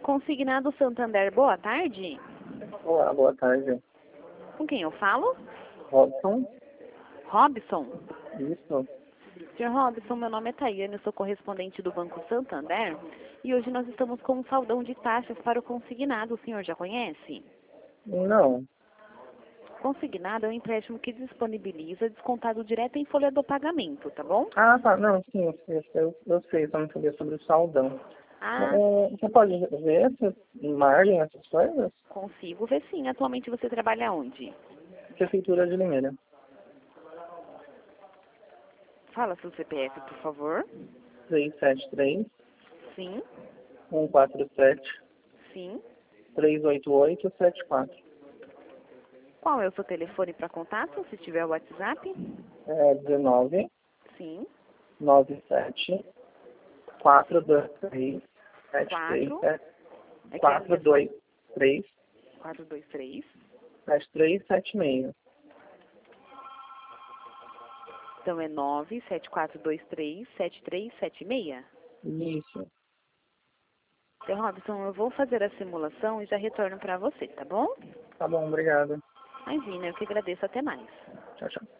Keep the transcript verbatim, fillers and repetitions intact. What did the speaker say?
Consignado Santander, boa tarde. Olá, boa tarde. Com quem eu falo? Robson? Robson? Isso. senhor Robson, meu nome é Tayane, eu sou correspondente do Banco Santander e hoje nós estamos com um saldão de taxas para o consignado. O senhor já conhece? Não. Consignado é um empréstimo que disponibiliza descontado direto em folha do pagamento, tá bom? Ah, tá. Não, sim, eu, sei, eu, eu sei, só não sabia sobre o saldão. Ah, É, você pode ver se margem essas coisas? consigo ver sim. Atualmente você trabalha onde? Prefeitura de Limeira. Fala seu C P F, por favor. três sete três, Sim, um quatro sete, sim. três oito oito, sete quatro. Qual é o seu telefone para contato, se tiver o WhatsApp? É dezenove, Sim. noventa e sete, quatrocentos e vinte e três, setenta e três, quatro. É que é a minha quatrocentos e vinte e três, quatro dois três. setenta e três, setenta e seis. Então é nove sete quatro dois três sete três sete seis. Isso. Então, Robson, eu vou fazer a simulação e já retorno para você, tá bom? Tá bom, obrigado. Imagina, eu que agradeço. Até mais. Tchau, tchau.